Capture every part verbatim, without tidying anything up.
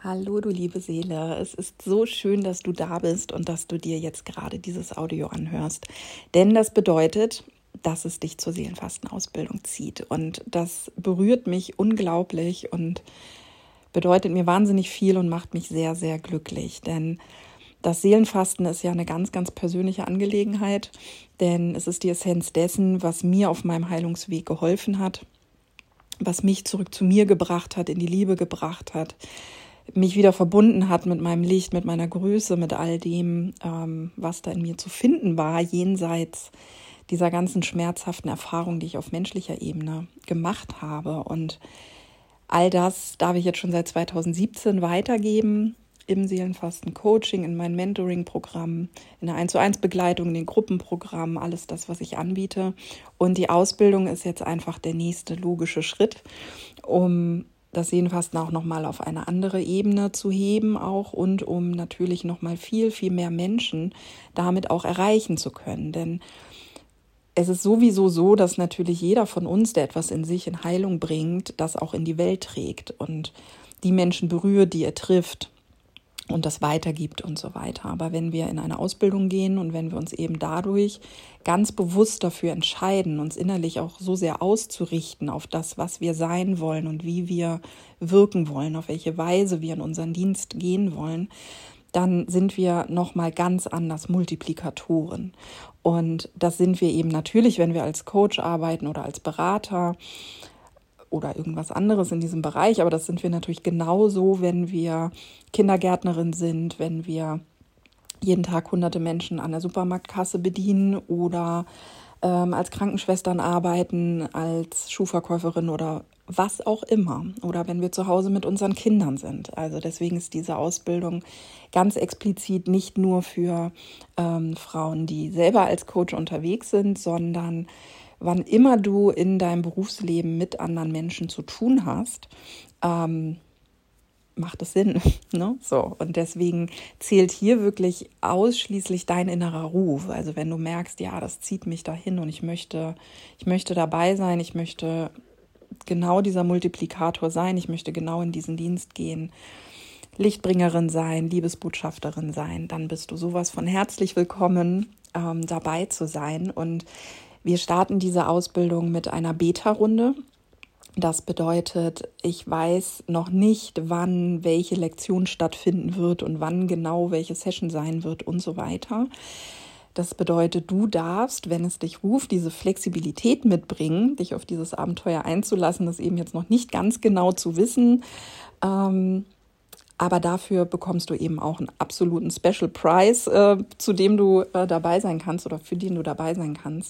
Hallo, du liebe Seele. Es ist so schön, dass du da bist und dass du dir jetzt gerade dieses Audio anhörst. Denn das bedeutet, dass es dich zur Seelenfastenausbildung zieht. Und das berührt mich unglaublich und bedeutet mir wahnsinnig viel und macht mich sehr, sehr glücklich. Denn das Seelenfasten ist ja eine ganz, ganz persönliche Angelegenheit. Denn es ist die Essenz dessen, was mir auf meinem Heilungsweg geholfen hat, was mich zurück zu mir gebracht hat, in die Liebe gebracht hat, mich wieder verbunden hat mit meinem Licht, mit meiner Größe, mit all dem, ähm, was da in mir zu finden war, jenseits dieser ganzen schmerzhaften Erfahrungen, die ich auf menschlicher Ebene gemacht habe. Und all das darf ich jetzt schon seit zweitausendsiebzehn weitergeben im Seelenfasten-Coaching, in meinem Mentoring-Programm, in der eins zu eins Begleitung, in den Gruppenprogrammen, alles das, was ich anbiete. Und die Ausbildung ist jetzt einfach der nächste logische Schritt, um das Seelenfasten auch nochmal auf eine andere Ebene zu heben auch und um natürlich nochmal viel, viel mehr Menschen damit auch erreichen zu können. Denn es ist sowieso so, dass natürlich jeder von uns, der etwas in sich in Heilung bringt, das auch in die Welt trägt und die Menschen berührt, die er trifft und das weitergibt und so weiter. Aber wenn wir in eine Ausbildung gehen und wenn wir uns eben dadurch ganz bewusst dafür entscheiden, uns innerlich auch so sehr auszurichten auf das, was wir sein wollen und wie wir wirken wollen, auf welche Weise wir in unseren Dienst gehen wollen, dann sind wir nochmal ganz anders Multiplikatoren. Und das sind wir eben natürlich, wenn wir als Coach arbeiten oder als Berater oder irgendwas anderes in diesem Bereich, aber das sind wir natürlich genauso, wenn wir Kindergärtnerin sind, wenn wir jeden Tag hunderte Menschen an der Supermarktkasse bedienen oder ähm, als Krankenschwestern arbeiten, als Schuhverkäuferin oder was auch immer. Oder wenn wir zu Hause mit unseren Kindern sind. Also deswegen ist diese Ausbildung ganz explizit nicht nur für ähm, Frauen, die selber als Coach unterwegs sind, sondern wann immer du in deinem Berufsleben mit anderen Menschen zu tun hast, ähm, macht es Sinn, ne? So, und deswegen zählt hier wirklich ausschließlich dein innerer Ruf. Also wenn du merkst, ja, das zieht mich dahin und ich möchte, ich möchte dabei sein, ich möchte genau dieser Multiplikator sein, ich möchte genau in diesen Dienst gehen, Lichtbringerin sein, Liebesbotschafterin sein, dann bist du sowas von herzlich willkommen, ähm, dabei zu sein. Und wir starten diese Ausbildung mit einer Beta-Runde. Das bedeutet, ich weiß noch nicht, wann welche Lektion stattfinden wird und wann genau welche Session sein wird und so weiter. Das bedeutet, du darfst, wenn es dich ruft, diese Flexibilität mitbringen, dich auf dieses Abenteuer einzulassen, das eben jetzt noch nicht ganz genau zu wissen. Ähm, aber dafür bekommst du eben auch einen absoluten Special Prize, äh, zu dem du äh, dabei sein kannst oder für den du dabei sein kannst.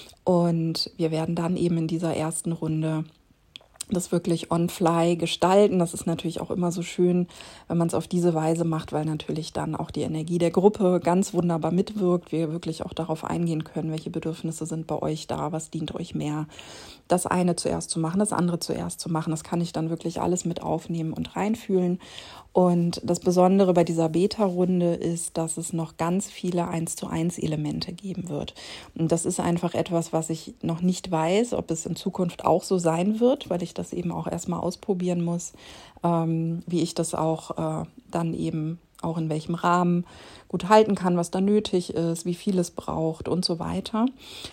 Und wir werden dann eben in dieser ersten Runde das wirklich on-fly gestalten. Das ist natürlich auch immer so schön, wenn man es auf diese Weise macht, weil natürlich dann auch die Energie der Gruppe ganz wunderbar mitwirkt. Wir wirklich auch darauf eingehen können, welche Bedürfnisse sind bei euch da, was dient euch mehr. Das eine zuerst zu machen, das andere zuerst zu machen, das kann ich dann wirklich alles mit aufnehmen und reinfühlen. Und das Besondere bei dieser Beta-Runde ist, dass es noch ganz viele eins zu eins Elemente geben wird. Und das ist einfach etwas, was ich noch nicht weiß, ob es in Zukunft auch so sein wird, weil ich das eben auch erstmal ausprobieren muss, ähm, wie ich das auch äh, dann eben auch in welchem Rahmen gut halten kann, was da nötig ist, wie viel es braucht und so weiter.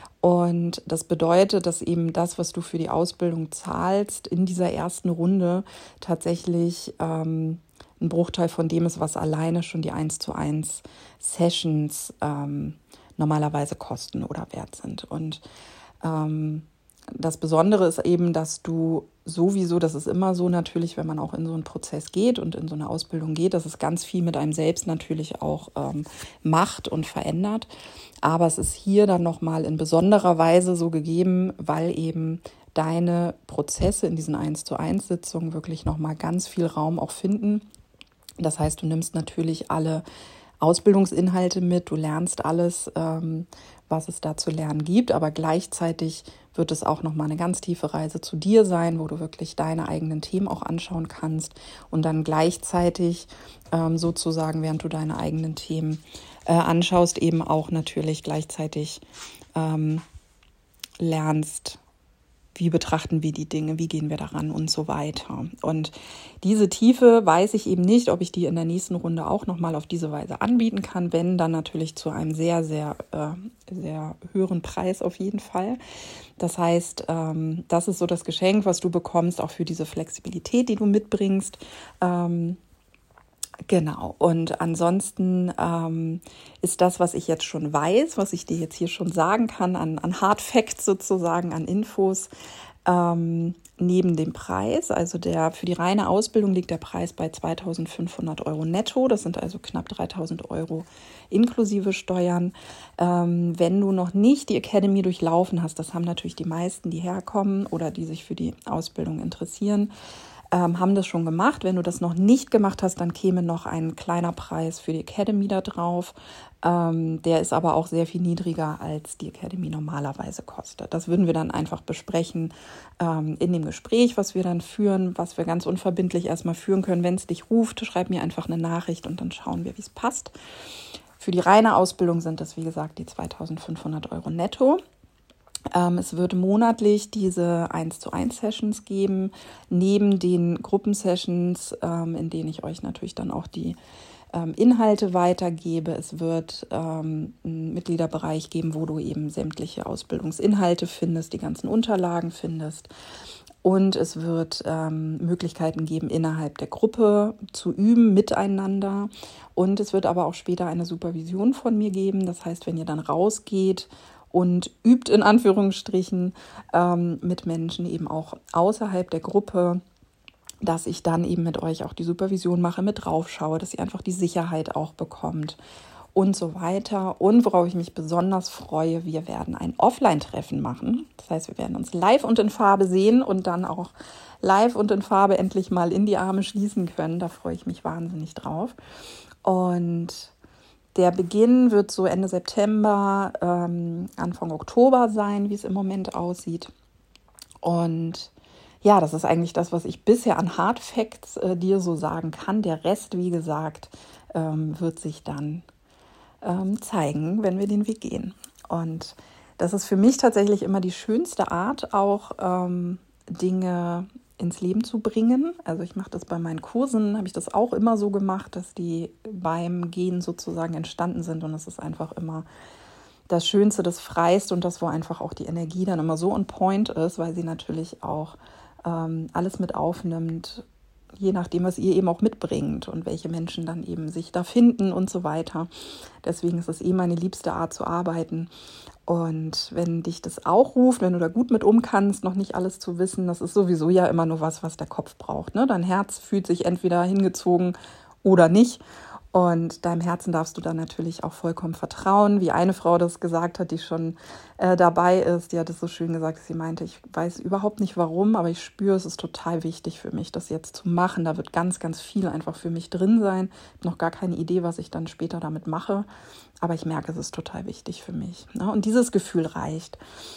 Und das bedeutet, dass eben das, was du für die Ausbildung zahlst, in dieser ersten Runde tatsächlich ähm, ein Bruchteil von dem ist, was alleine schon die eins zu eins Sessions ähm, normalerweise kosten oder wert sind. Und ähm, das Besondere ist eben, dass du sowieso, das ist immer so natürlich, wenn man auch in so einen Prozess geht und in so eine Ausbildung geht, dass es ganz viel mit einem selbst natürlich auch ähm, macht und verändert. Aber es ist hier dann nochmal in besonderer Weise so gegeben, weil eben deine Prozesse in diesen eins zu eins Sitzungen wirklich nochmal ganz viel Raum auch finden. Das heißt, du nimmst natürlich alle Ausbildungsinhalte mit, du lernst alles, ähm, was es da zu lernen gibt, aber gleichzeitig wird es auch nochmal eine ganz tiefe Reise zu dir sein, wo du wirklich deine eigenen Themen auch anschauen kannst und dann gleichzeitig ähm, sozusagen, während du deine eigenen Themen äh, anschaust, eben auch natürlich gleichzeitig ähm, lernst, wie betrachten wir die Dinge, wie gehen wir daran und so weiter. Und diese Tiefe weiß ich eben nicht, ob ich die in der nächsten Runde auch nochmal auf diese Weise anbieten kann, wenn dann natürlich zu einem sehr, sehr, äh, sehr höheren Preis auf jeden Fall. Das heißt, ähm, das ist so das Geschenk, was du bekommst, auch für diese Flexibilität, die du mitbringst. Ähm, Genau, und ansonsten ähm, ist das, was ich jetzt schon weiß, was ich dir jetzt hier schon sagen kann, an, an Hard Facts sozusagen, an Infos, ähm, neben dem Preis, also der für die reine Ausbildung liegt der Preis bei zweitausendfünfhundert Euro netto, das sind also knapp dreitausend Euro inklusive Steuern. Ähm, wenn du noch nicht die Academy durchlaufen hast, das haben natürlich die meisten, die herkommen oder die sich für die Ausbildung interessieren, Ähm, haben das schon gemacht. Wenn du das noch nicht gemacht hast, dann käme noch ein kleiner Preis für die Academy da drauf. Ähm, der ist aber auch sehr viel niedriger, als die Academy normalerweise kostet. Das würden wir dann einfach besprechen ähm, in dem Gespräch, was wir dann führen, was wir ganz unverbindlich erstmal führen können. Wenn es dich ruft, schreib mir einfach eine Nachricht und dann schauen wir, wie es passt. Für die reine Ausbildung sind das, wie gesagt, die zweitausendfünfhundert Euro netto. Ähm, es wird monatlich diese eins zu eins Sessions geben, neben den Gruppensessions, ähm, in denen ich euch natürlich dann auch die ähm, Inhalte weitergebe. Es wird ähm, einen Mitgliederbereich geben, wo du eben sämtliche Ausbildungsinhalte findest, die ganzen Unterlagen findest. Und es wird ähm, Möglichkeiten geben, innerhalb der Gruppe zu üben, miteinander. Und es wird aber auch später eine Supervision von mir geben. Das heißt, wenn ihr dann rausgeht und übt in Anführungsstrichen ähm, mit Menschen eben auch außerhalb der Gruppe, dass ich dann eben mit euch auch die Supervision mache, mit drauf schaue, dass ihr einfach die Sicherheit auch bekommt und so weiter. Und worauf ich mich besonders freue, wir werden ein Offline-Treffen machen. Das heißt, wir werden uns live und in Farbe sehen und dann auch live und in Farbe endlich mal in die Arme schließen können. Da freue ich mich wahnsinnig drauf. Und der Beginn wird so Ende September, ähm, Anfang Oktober sein, wie es im Moment aussieht. Und ja, das ist eigentlich das, was ich bisher an Hard Facts äh, dir so sagen kann. Der Rest, wie gesagt, ähm, wird sich dann ähm, zeigen, wenn wir den Weg gehen. Und das ist für mich tatsächlich immer die schönste Art, auch ähm, Dinge ins Leben zu bringen. Also ich mache das bei meinen Kursen, habe ich das auch immer so gemacht, dass die beim Gehen sozusagen entstanden sind und es ist einfach immer das Schönste, das Freiste und das, wo einfach auch die Energie dann immer so on point ist, weil sie natürlich auch ähm, alles mit aufnimmt, je nachdem, was ihr eben auch mitbringt und welche Menschen dann eben sich da finden und so weiter. Deswegen ist es eh meine liebste Art zu arbeiten. Und wenn dich das auch ruft, wenn du da gut mit um kannst, noch nicht alles zu wissen, das ist sowieso ja immer nur was, was der Kopf braucht, ne? Dein Herz fühlt sich entweder hingezogen oder nicht. Und deinem Herzen darfst du dann natürlich auch vollkommen vertrauen, wie eine Frau das gesagt hat, die schon äh, dabei ist. Die hat es so schön gesagt, dass sie meinte, ich weiß überhaupt nicht warum, aber ich spüre, es ist total wichtig für mich, das jetzt zu machen. Da wird ganz, ganz viel einfach für mich drin sein. Ich habe noch gar keine Idee, was ich dann später damit mache, aber ich merke, es ist total wichtig für mich, ne? Und dieses Gefühl reicht.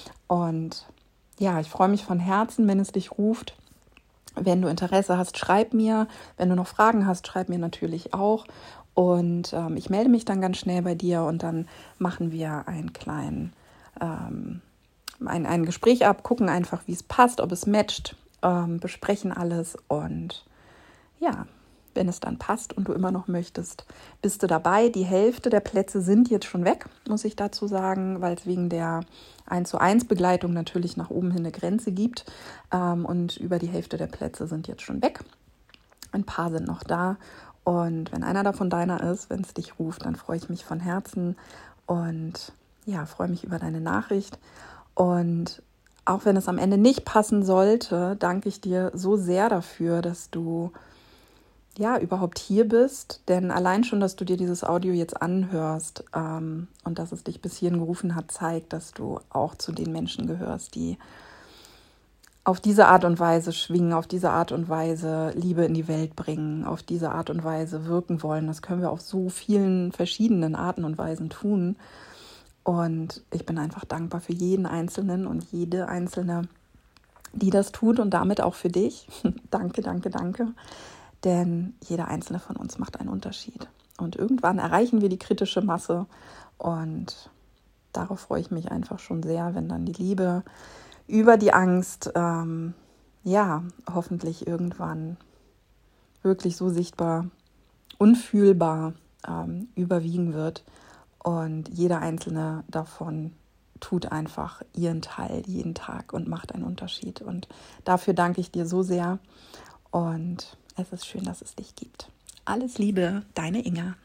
Und ja, ich freue mich von Herzen, wenn es dich ruft. Wenn du Interesse hast, schreib mir. Wenn du noch Fragen hast, schreib mir natürlich auch. Und ähm, ich melde mich dann ganz schnell bei dir und dann machen wir einen kleinen, ähm, ein, ein Gespräch ab, gucken einfach, wie es passt, ob es matcht, ähm, besprechen alles und ja, wenn es dann passt und du immer noch möchtest, bist du dabei. Die Hälfte der Plätze sind jetzt schon weg, muss ich dazu sagen, weil es wegen der eins zu eins Begleitung natürlich nach oben hin eine Grenze gibt ähm, und über die Hälfte der Plätze sind jetzt schon weg. Ein paar sind noch da. Und wenn einer davon deiner ist, wenn es dich ruft, dann freue ich mich von Herzen und ja, freue mich über deine Nachricht. Und auch wenn es am Ende nicht passen sollte, danke ich dir so sehr dafür, dass du ja überhaupt hier bist. Denn allein schon, dass du dir dieses Audio jetzt anhörst ähm, und dass es dich bis hierhin gerufen hat, zeigt, dass du auch zu den Menschen gehörst, die auf diese Art und Weise schwingen, auf diese Art und Weise Liebe in die Welt bringen, auf diese Art und Weise wirken wollen. Das können wir auf so vielen verschiedenen Arten und Weisen tun. Und ich bin einfach dankbar für jeden Einzelnen und jede Einzelne, die das tut und damit auch für dich. Danke, danke, danke. Denn jeder Einzelne von uns macht einen Unterschied. Und irgendwann erreichen wir die kritische Masse und darauf freue ich mich einfach schon sehr, wenn dann die Liebe über die Angst, ähm, ja, hoffentlich irgendwann wirklich so sichtbar, unfühlbar ähm, überwiegen wird. Und jeder einzelne davon tut einfach ihren Teil jeden Tag und macht einen Unterschied. Und dafür danke ich dir so sehr. Und es ist schön, dass es dich gibt. Alles Liebe, deine Inga.